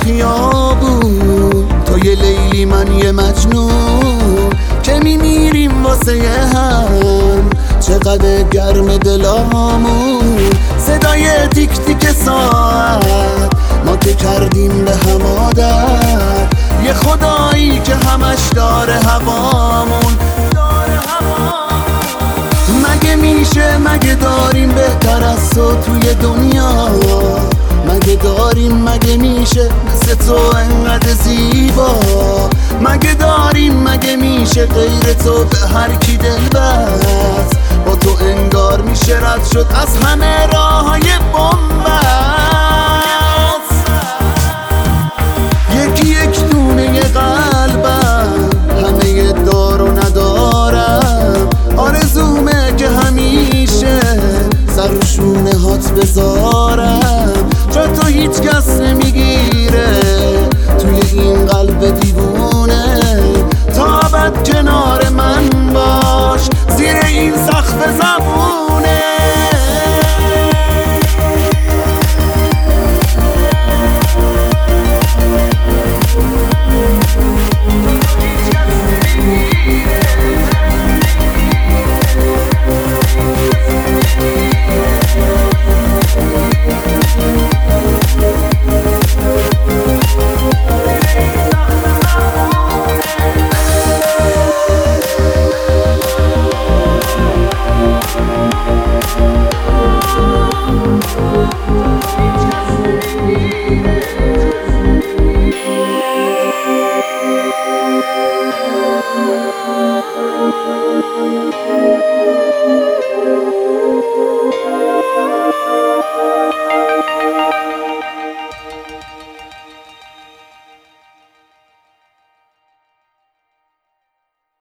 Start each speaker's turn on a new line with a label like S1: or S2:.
S1: خیابون، تو یه لیلی من یه مجنون که میمیریم واسه هم. چقدر گرم دلامون، صدای تیک تیک ساعت، ما که کردیم به هم عادت. یه خدایی که همش داره هوامون. مگه میشه، مگه داریم بهتر از تو توی دنیا؟ مگه داریم، مگه میشه مثل تو انقدر زیبا؟ مگه داریم، مگه میشه غیر تو به هر کی